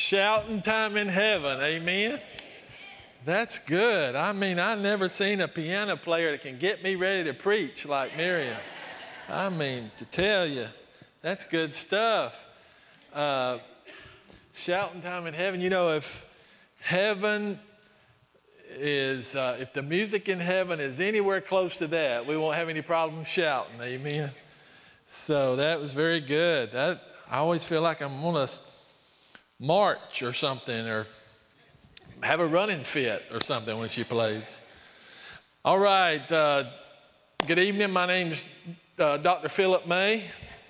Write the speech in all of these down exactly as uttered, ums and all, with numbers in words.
Shouting time in heaven, amen? That's good. I mean, I've never seen a piano player that can get me ready to preach like Miriam. I mean, to tell you, that's good stuff. Uh, shouting time in heaven. You know, if heaven is, uh, if the music in heaven is anywhere close to that, we won't have any problem shouting, amen? So that was very good. That, I always feel like I'm on a march or something, or have a running fit or something when she plays. All right. Uh, good evening. My name's uh, Doctor Philip May.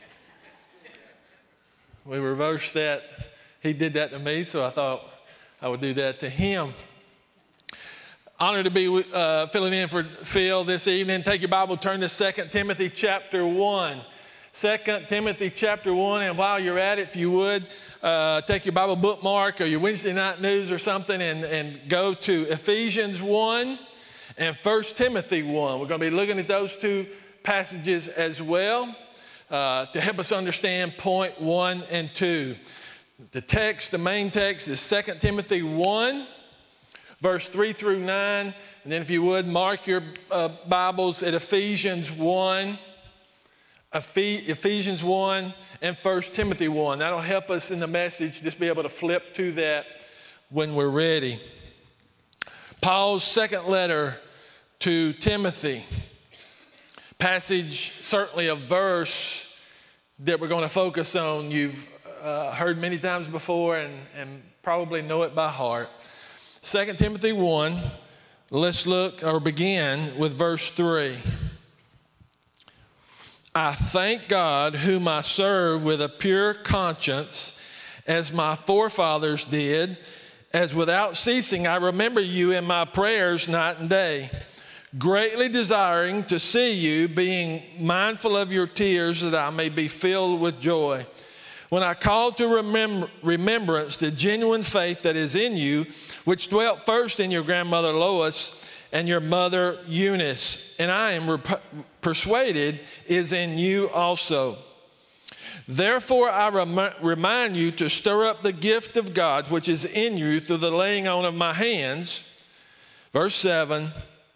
We reversed that. He did that to me, so I thought I would do that to him. Honored to be uh, filling in for Phil this evening. Take your Bible, turn to Second Timothy chapter one. Second Timothy chapter one, and while you're at it, if you would, uh, take your Bible bookmark or your Wednesday night news or something and, and go to Ephesians one and First Timothy one. We're going to be looking at those two passages as well uh, to help us understand point one and two. The text, the main text is Second Timothy one, verse three through nine. And then if you would, mark your uh, Bibles at Ephesians one. Ephesians one and First Timothy one. That'll help us in the message, just be able to flip to that when we're ready. Paul's second letter to Timothy. Passage, certainly a verse that we're going to focus on. You've uh, heard many times before and, and probably know it by heart. Second Timothy one, let's look or begin with verse three. I thank God whom I serve with a pure conscience, as my forefathers did, as without ceasing I remember you in my prayers night and day, greatly desiring to see you, being mindful of your tears, that I may be filled with joy. When I call to remember, remembrance the genuine faith that is in you, which dwelt first in your grandmother Lois and your mother Eunice, and I am rep- persuaded is in you also. Therefore I rem- remind you to stir up the gift of God which is in you through the laying on of my hands. Verse seven,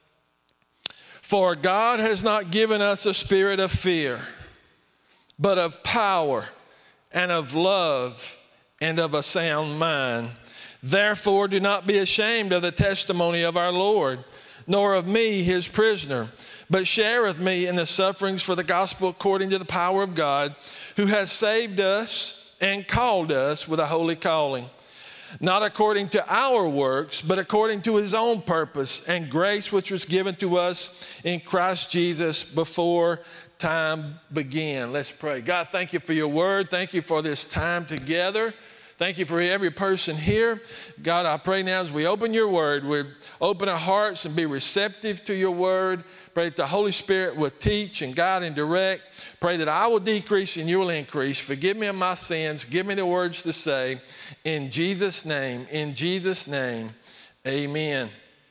for God has not given us a spirit of fear, but of power and of love and of a sound mind. Therefore do not be ashamed of the testimony of our Lord, nor of me, his prisoner, but share with me in the sufferings for the gospel according to the power of God, who has saved us and called us with a holy calling, not according to our works, but according to his own purpose and grace which was given to us in Christ Jesus before time began. Let's pray. God, thank you for your word. Thank you for this time together. Thank you for every person here. God, I pray now as we open your word, we open our hearts and be receptive to your word. Pray that the Holy Spirit will teach and guide and direct. Pray that I will decrease and you will increase. Forgive me of my sins. Give me the words to say. In Jesus' name, in Jesus' name, amen.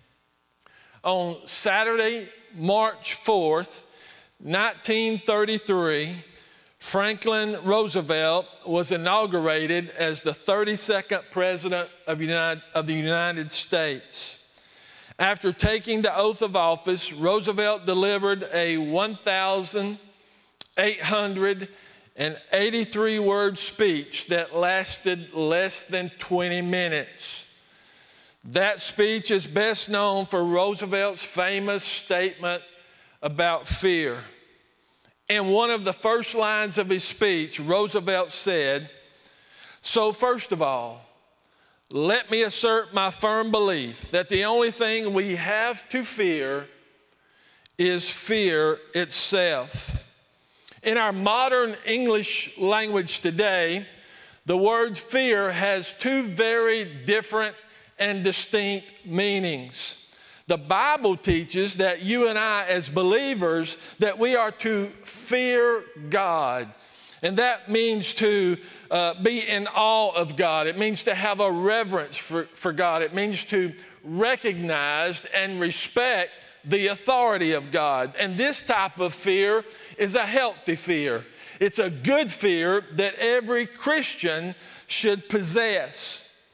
On Saturday, March fourth, nineteen thirty-three, Franklin Roosevelt was inaugurated as the thirty-second President of the United, of the United States. After taking the oath of office, Roosevelt delivered a one thousand eight hundred eighty-three word speech that lasted less than twenty minutes. That speech is best known for Roosevelt's famous statement about fear. In one of the first lines of his speech, Roosevelt said, "So first of all, let me assert my firm belief that the only thing we have to fear is fear itself." In our modern English language today, the word fear has two very different and distinct meanings. The Bible teaches that you and I as believers, that we are to fear God. And that means to uh, be in awe of God. It means to have a reverence for, for God. It means to recognize and respect the authority of God. And this type of fear is a healthy fear. It's a good fear that every Christian should possess.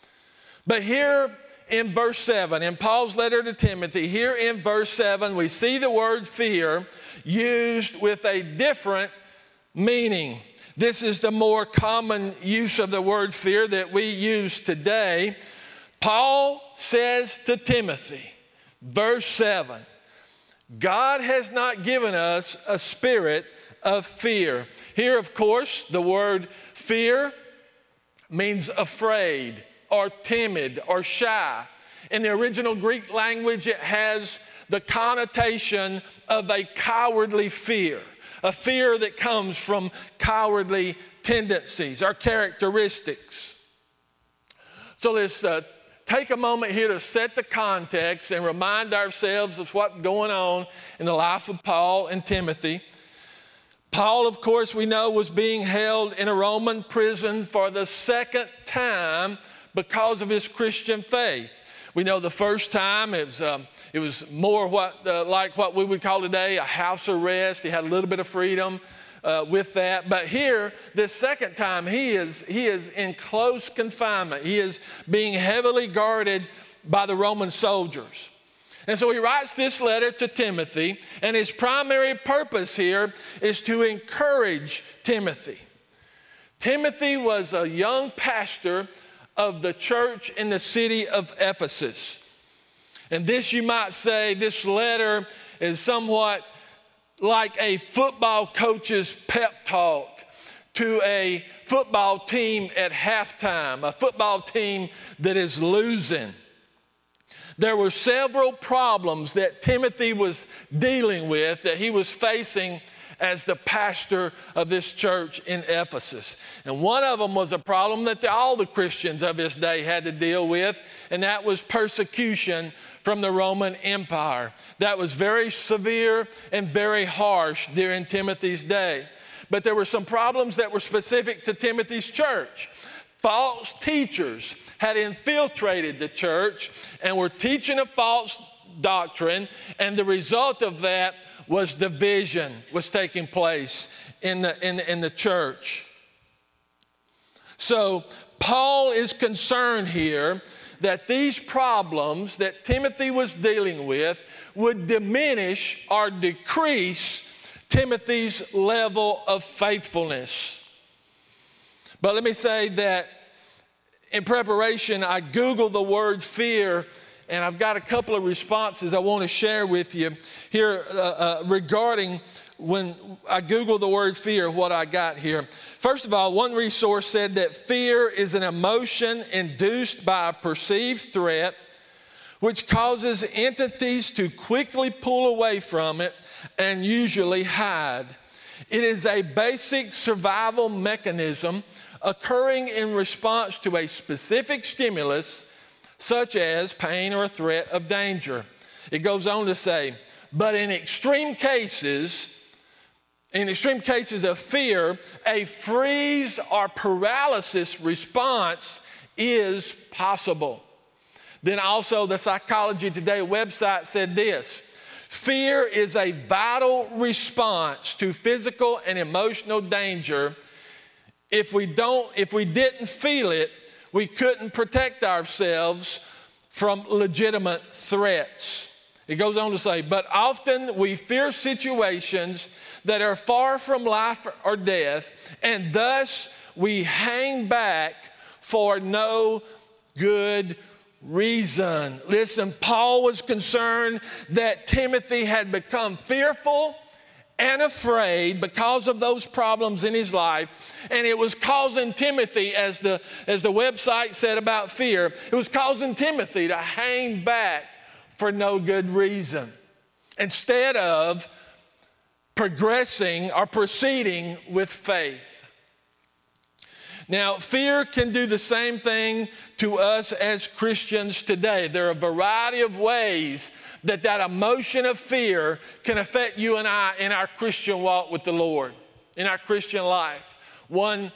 But here in verse seven, in Paul's letter to Timothy, here in verse seven, we see the word fear used with a different meaning. This is the more common use of the word fear that we use today. Paul says to Timothy, verse seven, God has not given us a spirit of fear. Here, of course, the word fear means afraid or timid or shy. In the original Greek language, it has the connotation of a cowardly fear, a fear that comes from cowardly tendencies or characteristics. So let's uh, take a moment here to set the context and remind ourselves of what's going on in the life of Paul and Timothy. Paul, of course, we know was being held in a Roman prison for the second time because of his Christian faith. We know the first time it was, um, it was more what, uh, like what we would call today a house arrest. He had a little bit of freedom uh, with that. But here, this second time, he is, he is in close confinement. He is being heavily guarded by the Roman soldiers. And so he writes this letter to Timothy, and his primary purpose here is to encourage Timothy. Timothy was a young pastor of the church in the city of Ephesus. And this, you might say, this letter is somewhat like a football coach's pep talk to a football team at halftime, a football team that is losing. There were several problems that Timothy was dealing with, that he was facing as the pastor of this church in Ephesus. And one of them was a problem that the, all the Christians of his day had to deal with, and that was persecution from the Roman Empire. That was very severe and very harsh during Timothy's day. But there were some problems that were specific to Timothy's church. False teachers had infiltrated the church and were teaching a false doctrine, and the result of that was division was taking place in the, in the, in the church. So Paul is concerned here that these problems that Timothy was dealing with would diminish or decrease Timothy's level of faithfulness. But let me say that in preparation, I Googled the word fear, and I've got a couple of responses I want to share with you here uh, uh, regarding when I Googled the word fear, what I got here. First of all, one resource said that fear is an emotion induced by a perceived threat which causes entities to quickly pull away from it and usually hide. It is a basic survival mechanism occurring in response to a specific stimulus, such as pain or a threat of danger. It goes on to say, but in extreme cases, in extreme cases of fear, a freeze or paralysis response is possible. Then also the Psychology Today website said this: fear is a vital response to physical and emotional danger. If we don't, if we didn't feel it, we couldn't protect ourselves from legitimate threats. It goes on to say, but often we fear situations that are far from life or death, and thus we hang back for no good reason. Listen, Paul was concerned that Timothy had become fearful and afraid because of those problems in his life, and it was causing Timothy, as the, as the website said about fear, it was causing Timothy to hang back for no good reason, instead of progressing or proceeding with faith. Now, fear can do the same thing to us as Christians today. There are a variety of ways that that emotion of fear can affect you and I in our Christian walk with the Lord, in our Christian life. One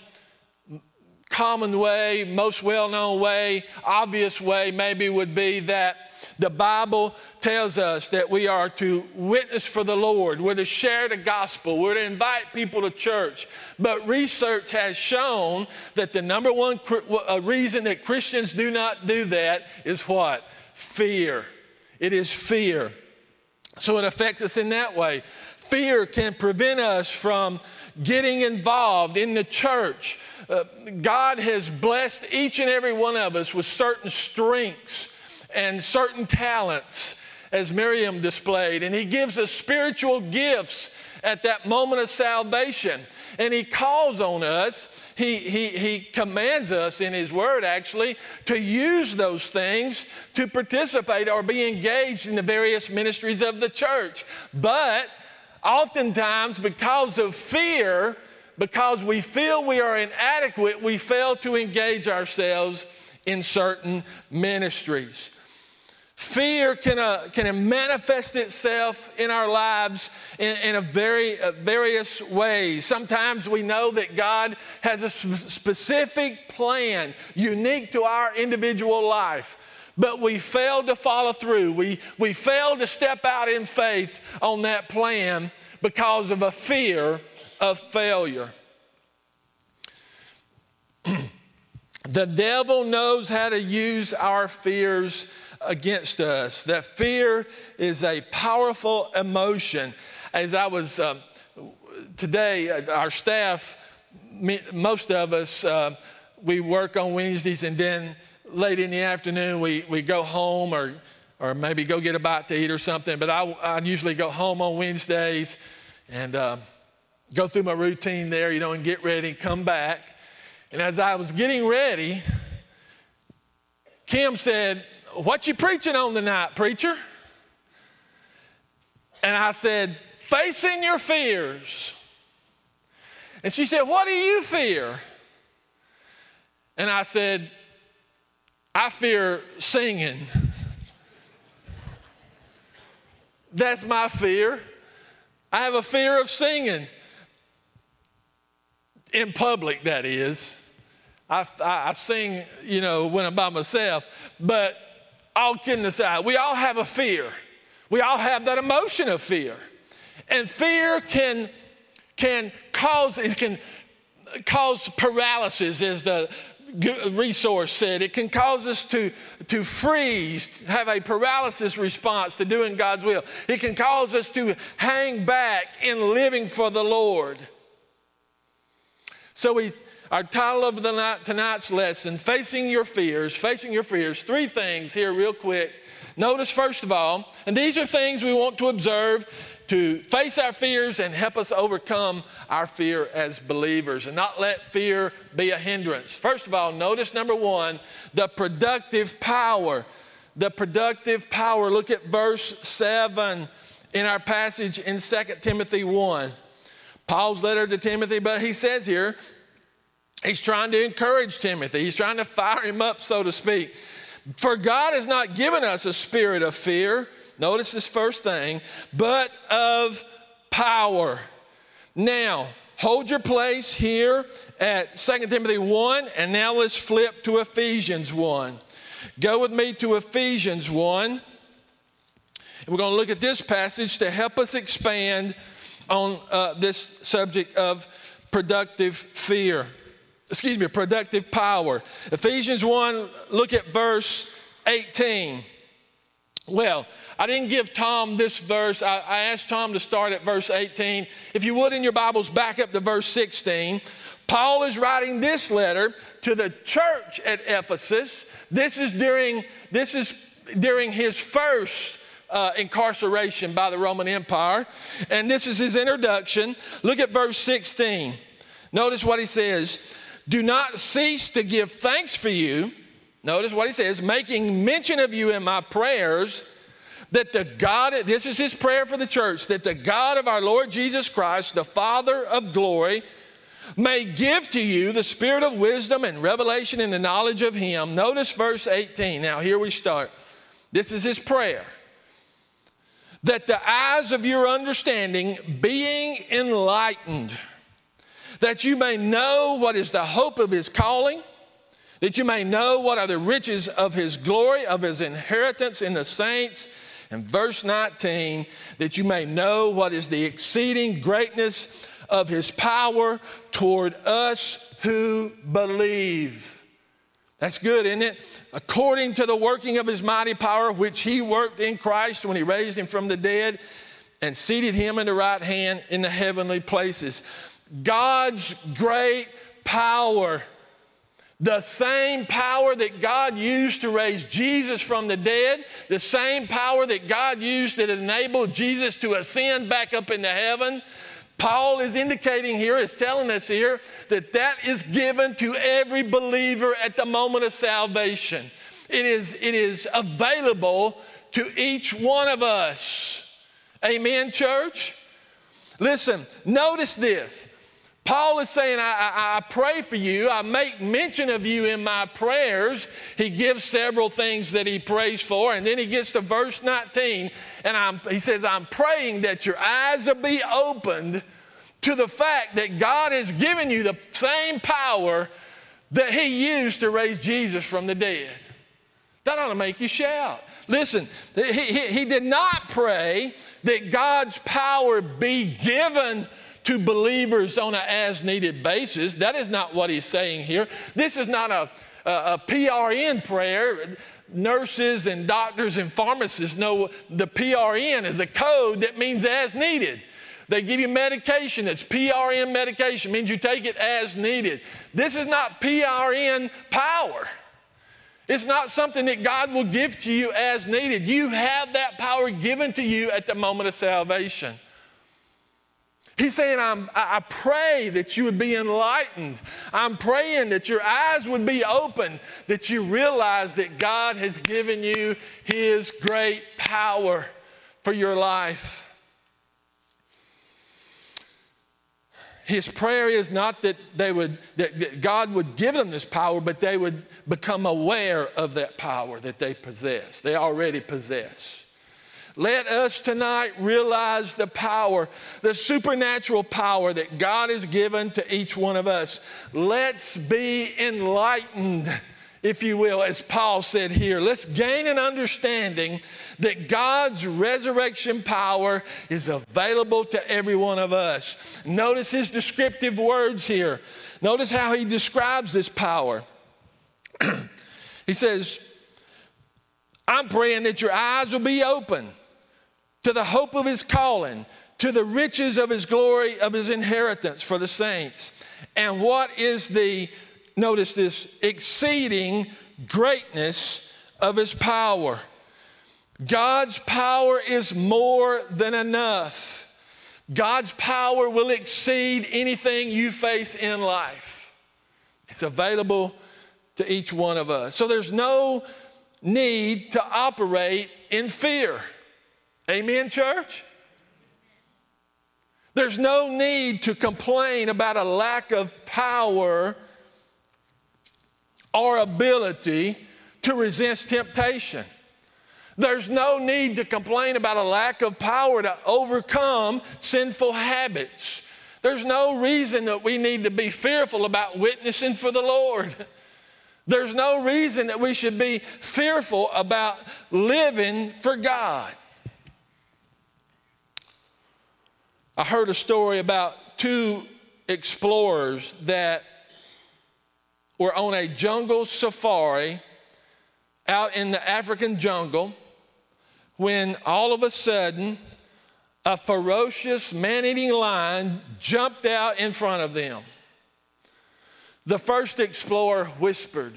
common way, most well-known way, obvious way maybe would be that The Bible tells us that we are to witness for the Lord. We're to share the gospel. We're to invite people to church. But research has shown that the number one reason that Christians do not do that is what? Fear. It is fear. So it affects us in that way. Fear can prevent us from getting involved in the church. Uh, God has blessed each and every one of us with certain strengths and certain talents, as Miriam displayed. And he gives us spiritual gifts at that moment of salvation. And he calls on us, he, he, he commands us in his word actually, to use those things to participate or be engaged in the various ministries of the church. But oftentimes, because of fear, because we feel we are inadequate, we fail to engage ourselves in certain ministries. Fear can, uh, can manifest itself in our lives in, in a very uh, various ways. Sometimes we know that God has a sp- specific plan unique to our individual life, but we fail to follow through. We, we fail to step out in faith on that plan because of a fear of failure. The devil knows how to use our fears against us. That fear is a powerful emotion. As I was um, today, our staff, most of us, uh, we work on Wednesdays, and then late in the afternoon we, we go home or or maybe go get a bite to eat or something. But I, I usually go home on Wednesdays and uh, go through my routine there, you know, and get ready and come back. And as I was getting ready, Kim said, "What you preaching on tonight, preacher?" And I said, "Facing your fears." And she said, "What do you fear?" And I said, "I fear singing." That's my fear. I have a fear of singing. In public, that is. I, I, I sing, you know, when I'm by myself. But all kidding aside, we all have a fear. We all have that emotion of fear. And fear can, can cause, it can cause paralysis, as the resource said. It can cause us to, to freeze, have a paralysis response to doing God's will. It can cause us to hang back in living for the Lord. So we, our title of the night, tonight's lesson, Facing Your Fears, Facing Your Fears, three things here real quick. Notice first of all, and these are things we want to observe to face our fears and help us overcome our fear as believers and not let fear be a hindrance. First of all, notice number one, the productive power. The productive power. Look at verse seven in our passage in Second Timothy one. Paul's letter to Timothy, but he says here, he's trying to encourage Timothy. He's trying to fire him up, so to speak. For God has not given us a spirit of fear. Notice this first thing, but of power. Now, hold your place here at Second Timothy one, and now let's flip to Ephesians one. Go with me to Ephesians one. And we're going to look at this passage to help us expand on uh, this subject of productive fear. Excuse me, productive power. Ephesians one, look at verse eighteen. Well, I didn't give Tom this verse. I, I asked Tom to start at verse eighteen. If you would, in your Bibles, back up to verse sixteen. Paul is writing this letter to the church at Ephesus. This is during, this is during his first uh, incarceration by the Roman Empire. And this is his introduction. Look at verse sixteen. Notice what he says. Do not cease to give thanks for you. Notice what he says, making mention of you in my prayers, that the God, this is his prayer for the church, that the God of our Lord Jesus Christ, the Father of glory, may give to you the spirit of wisdom and revelation in the knowledge of him. Notice verse eighteen. Now here we start. This is his prayer. That the eyes of your understanding being enlightened, that you may know what is the hope of his calling. that you may know what are the riches of his glory, of his inheritance in the saints. And verse nineteen, that you may know what is the exceeding greatness of his power toward us who believe. That's good, isn't it? According to the working of his mighty power, which he worked in Christ when he raised him from the dead and seated him in the right hand in the heavenly places. God's great power. The same power that God used to raise Jesus from the dead, the same power that God used that enabled Jesus to ascend back up into heaven, Paul is indicating here, is telling us here, that that is given to every believer at the moment of salvation. It is, it is available to each one of us. Amen, church? Listen, notice this. Paul is saying, I, I, I pray for you. I make mention of you in my prayers. He gives several things that he prays for. And then he gets to verse nineteen. And I'm, he says, I'm praying that your eyes will be opened to the fact that God has given you the same power that he used to raise Jesus from the dead. That ought to make you shout. Listen, he, he, he did not pray that God's power be given to believers on an as-needed basis. That is not what he's saying here. This is not a, a, a P R N prayer. Nurses and doctors and pharmacists know the P R N is a code that means as needed. They give you medication that's P R N medication, means you take it as needed. This is not P R N power. It's not something that God will give to you as needed. You have that power given to you at the moment of salvation. He's saying, I'm, I pray that you would be enlightened. I'm praying that your eyes would be open, that you realize that God has given you his great power for your life. His prayer is not that they would, that, that God would give them this power, but they would become aware of that power that they possess. They already possess. Let us tonight realize the power, the supernatural power that God has given to each one of us. Let's be enlightened, if you will, as Paul said here. Let's gain an understanding that God's resurrection power is available to every one of us. Notice his descriptive words here. Notice how he describes this power. He says, I'm praying that your eyes will be open to the hope of his calling, to the riches of his glory, of his inheritance for the saints. And what is the, notice this, exceeding greatness of his power. God's power is more than enough. God's power will exceed anything you face in life. It's available to each one of us. So there's no need to operate in fear. Amen, church? There's no need to complain about a lack of power or ability to resist temptation. There's no need to complain about a lack of power to overcome sinful habits. There's no reason that we need to be fearful about witnessing for the Lord. There's no reason that we should be fearful about living for God. I heard a story about two explorers that were on a jungle safari out in the African jungle when all of a sudden a ferocious man-eating lion jumped out in front of them. The first explorer whispered,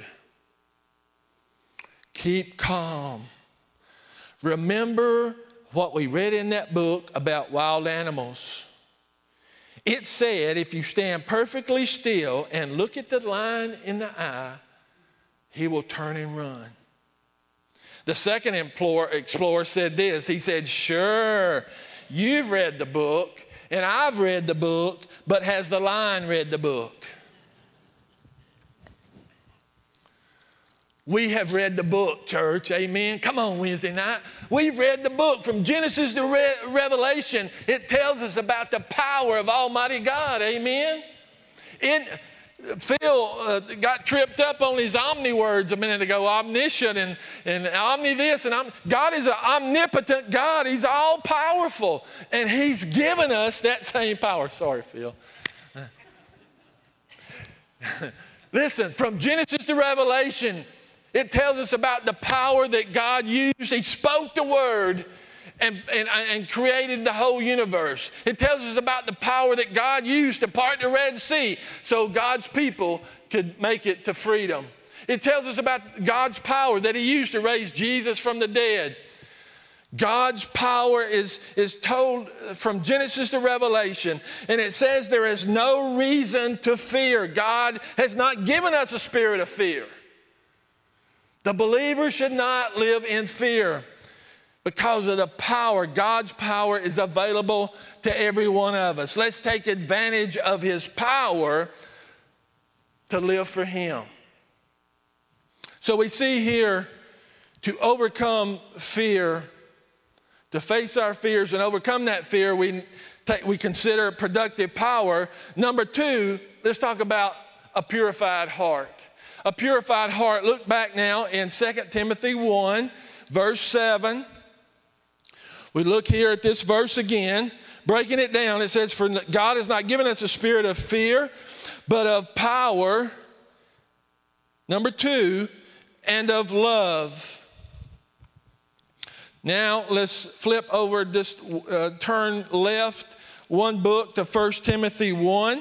"Keep calm. Remember what we read in that book about wild animals. It said if you stand perfectly still and look at the lion in the eye, he will turn and run." The second explorer said this. He said, "Sure, you've read the book and I've read the book, but has the lion read the book?" We have read the book, church, amen. Come on, Wednesday night. We've read the book from Genesis to Re- Revelation. It tells us about the power of Almighty God, amen. In, Phil uh, got tripped up on his omni words a minute ago, omniscient and, and omni this. And om- God is an omnipotent God. He's all powerful. And he's given us that same power. Sorry, Phil. Listen, from Genesis to Revelation, it tells us about the power that God used. He spoke the word and, and, and created the whole universe. It tells us about the power that God used to part the Red Sea so God's people could make it to freedom. It tells us about God's power that he used to raise Jesus from the dead. God's power is, is told from Genesis to Revelation, and it says there is no reason to fear. God has not given us a spirit of fear. The believer should not live in fear because of the power. God's power is available to every one of us. Let's take advantage of his power to live for him. So we see here, to overcome fear, to face our fears and overcome that fear, we, take, we consider productive power. Number two, let's talk about a purified heart. A purified heart. Look back now in Second Timothy one, verse seven. We look here at this verse again. Breaking it down, it says, for God has not given us a spirit of fear, but of power. Number two, and of love. Now let's flip over, just uh, turn left one book to First Timothy one.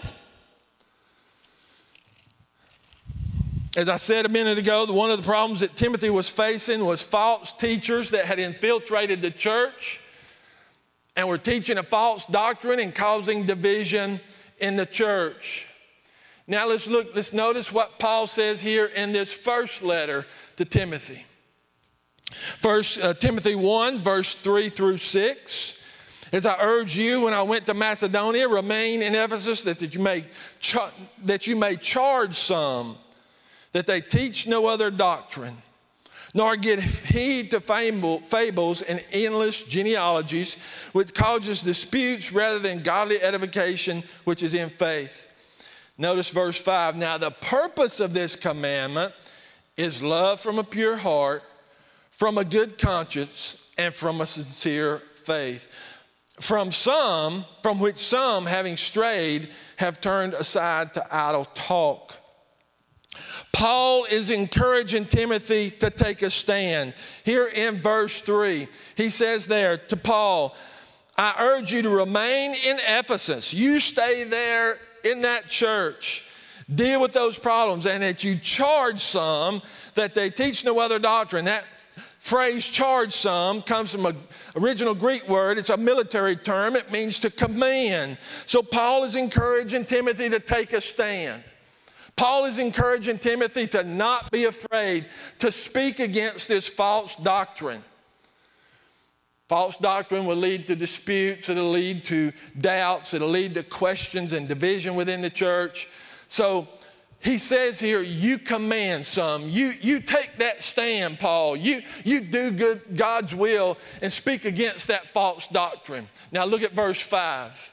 As I said a minute ago, one of the problems that Timothy was facing was false teachers that had infiltrated the church and were teaching a false doctrine and causing division in the church. Now let's look, let's notice what Paul says here in this first letter to Timothy. First uh, Timothy one, verse three through six. As I urge you when I went to Macedonia, remain in Ephesus that, that, you may char- that you may charge some that they teach no other doctrine, nor give heed to fable, fables and endless genealogies, which causes disputes rather than godly edification, which is in faith. Notice verse five. Now the purpose of this commandment is love from a pure heart, from a good conscience, and from a sincere faith. From some, from which some, having strayed, have turned aside to idle talk. Paul is encouraging Timothy to take a stand. Here in verse three, he says there to Paul, I urge you to remain in Ephesus. You stay there in that church. Deal with those problems, and that you charge some that they teach no other doctrine. That phrase, charge some, comes from an original Greek word. It's a military term. It means to command. So Paul is encouraging Timothy to take a stand. Paul is encouraging Timothy to not be afraid to speak against this false doctrine. False doctrine will lead to disputes. It'll lead to doubts. It'll lead to questions and division within the church. So he says here, you command some. You, you take that stand, Paul. You, you do good, God's will and speak against that false doctrine. Now look at verse five.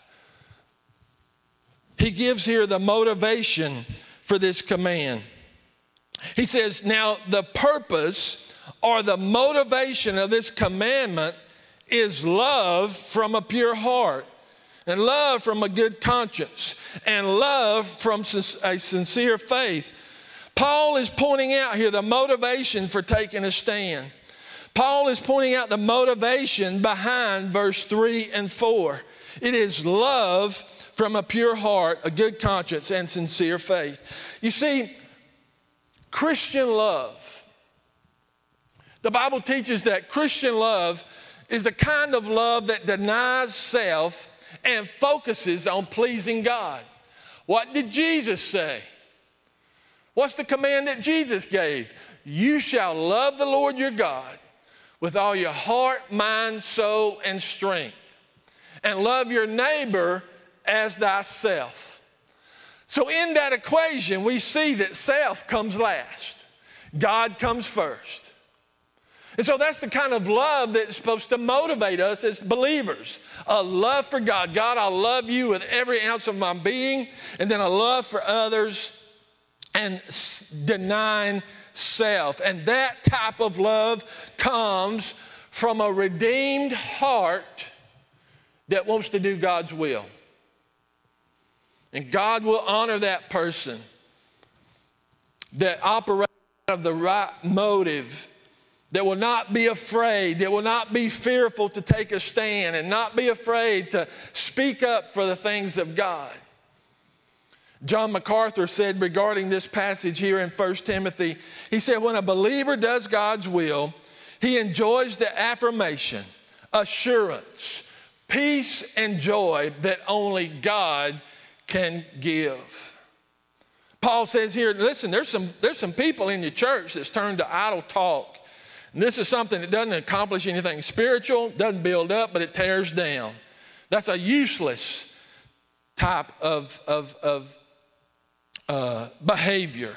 He gives here the motivation for this command. He says, now the purpose or the motivation of this commandment is love from a pure heart, and love from a good conscience, and love from a sincere faith. Paul is pointing out here the motivation for taking a stand. Paul is pointing out the motivation behind verse three and four. It is love from a pure heart, a good conscience, and sincere faith. You see, Christian love, the Bible teaches that Christian love is the kind of love that denies self and focuses on pleasing God. What did Jesus say? What's the command that Jesus gave? You shall love the Lord your God with all your heart, mind, soul, and strength, and love your neighbor as thyself. So in that equation, we see that self comes last. God comes first. And so that's the kind of love that's supposed to motivate us as believers. A love for God. God, I love you with every ounce of my being. And then a love for others and denying self. And that type of love comes from a redeemed heart that wants to do God's will. And God will honor that person that operates out of the right motive, that will not be afraid, that will not be fearful to take a stand and not be afraid to speak up for the things of God. John MacArthur said regarding this passage here in First Timothy, he said, when a believer does God's will, he enjoys the affirmation, assurance, peace, and joy that only God can give. Paul says here, listen, there's some, there's some people in your church that's turned to idle talk. And this is something that doesn't accomplish anything spiritual, doesn't build up, but it tears down. That's a useless type of, of, of uh, behavior.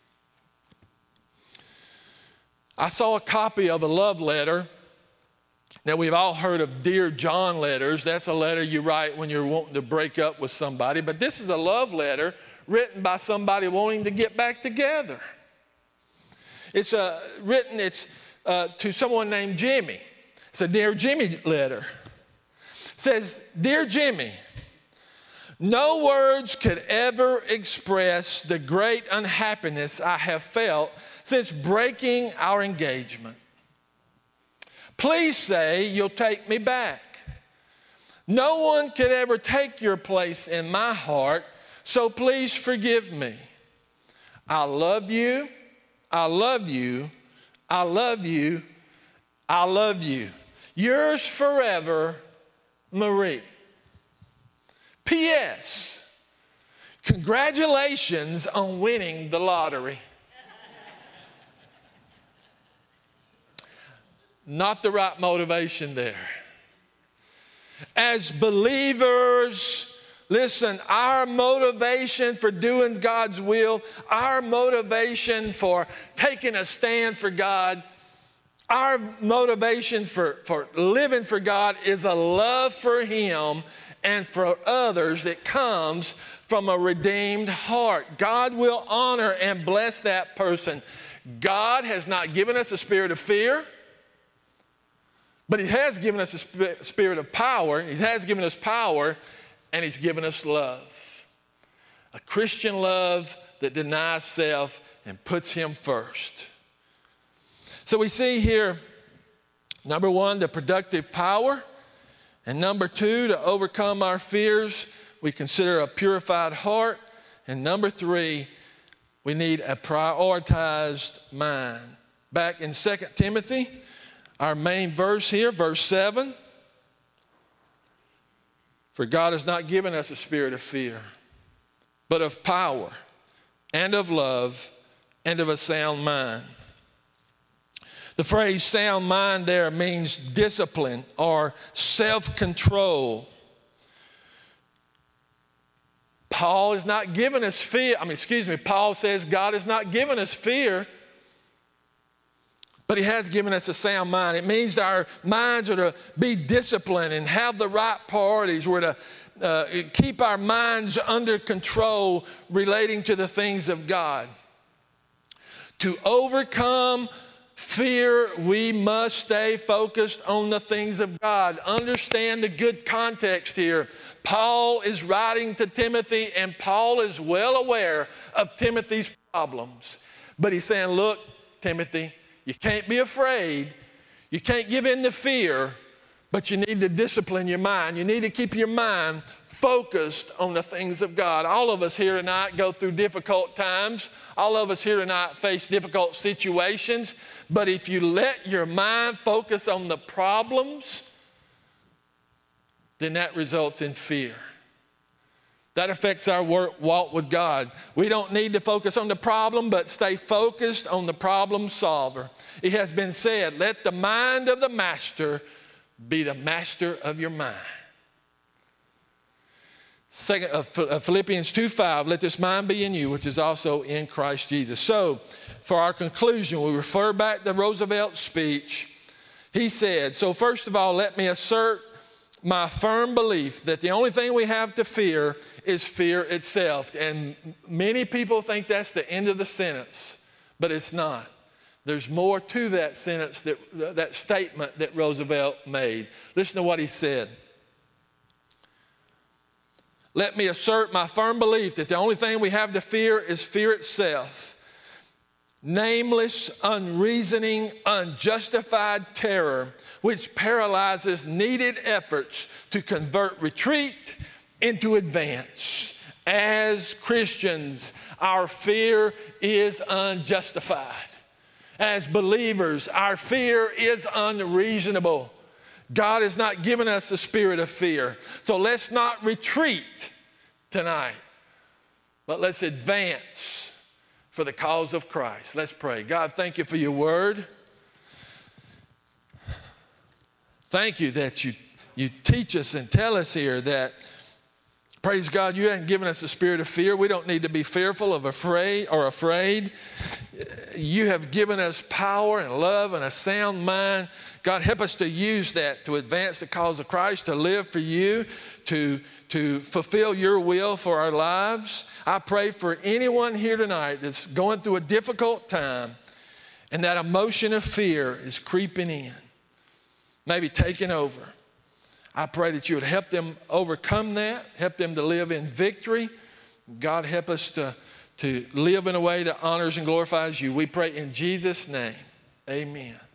I saw a copy of a love letter. Now, we've all heard of Dear John letters. That's a letter you write when you're wanting to break up with somebody. But this is a love letter written by somebody wanting to get back together. It's uh, written it's uh, to someone named Jimmy. It's a Dear Jimmy letter. It says, Dear Jimmy, no words could ever express the great unhappiness I have felt since breaking our engagement. Please say you'll take me back. No one could ever take your place in my heart, so please forgive me. I love you, I love you, I love you, I love you. Yours forever, Marie. P S Congratulations on winning the lottery. Not the right motivation there. As believers, listen, our motivation for doing God's will, our motivation for taking a stand for God, our motivation for, for living for God is a love for Him and for others that comes from a redeemed heart. God will honor and bless that person. God has not given us a spirit of fear, but He has given us a spirit of power. He has given us power, and He's given us love. A Christian love that denies self and puts Him first. So we see here, number one, the productive power. And number two, to overcome our fears, we consider a purified heart. And number three, we need a prioritized mind. Back in Second Timothy, our main verse here, verse seven. For God has not given us a spirit of fear, but of power and of love and of a sound mind. The phrase sound mind there means discipline or self-control. Paul is not giving us fear. I mean, excuse me, Paul says God has not given us fear, but He has given us a sound mind. It means our minds are to be disciplined and have the right priorities. We're to uh, keep our minds under control relating to the things of God. To overcome fear, we must stay focused on the things of God. Understand the good context here. Paul is writing to Timothy, and Paul is well aware of Timothy's problems. But he's saying, look, Timothy, you can't be afraid. You can't give in to fear, but you need to discipline your mind. You need to keep your mind focused on the things of God. All of us here tonight go through difficult times. All of us here tonight face difficult situations. But if you let your mind focus on the problems, then that results in fear. That affects our work, walk with God. We don't need to focus on the problem, but stay focused on the problem solver. It has been said, let the mind of the master be the master of your mind. Second, uh, Philippians two five, let this mind be in you, which is also in Christ Jesus. So, for our conclusion, we refer back to Roosevelt's speech. He said, so first of all, let me assert my firm belief that the only thing we have to fear is fear itself. And many people think that's the end of the sentence, but it's not. There's more to that sentence, that, that statement that Roosevelt made. Listen to what he said. Let me assert my firm belief that the only thing we have to fear is fear itself. Nameless, unreasoning, unjustified terror which paralyzes needed efforts to convert retreat into advance. As Christians, our fear is unjustified. As believers, our fear is unreasonable. God has not given us a spirit of fear. So let's not retreat tonight, but let's advance for the cause of Christ. Let's pray. God, thank you for your word. Thank you that you, you teach us and tell us here that, praise God, you haven't given us a spirit of fear. We don't need to be fearful of afraid or afraid. You have given us power and love and a sound mind. God, help us to use that to advance the cause of Christ, to live for you, to, to fulfill your will for our lives. I pray for anyone here tonight that's going through a difficult time and that emotion of fear is creeping in, maybe taking over. I pray that you would help them overcome that, help them to live in victory. God, help us to, to live in a way that honors and glorifies you. We pray in Jesus' name. Amen.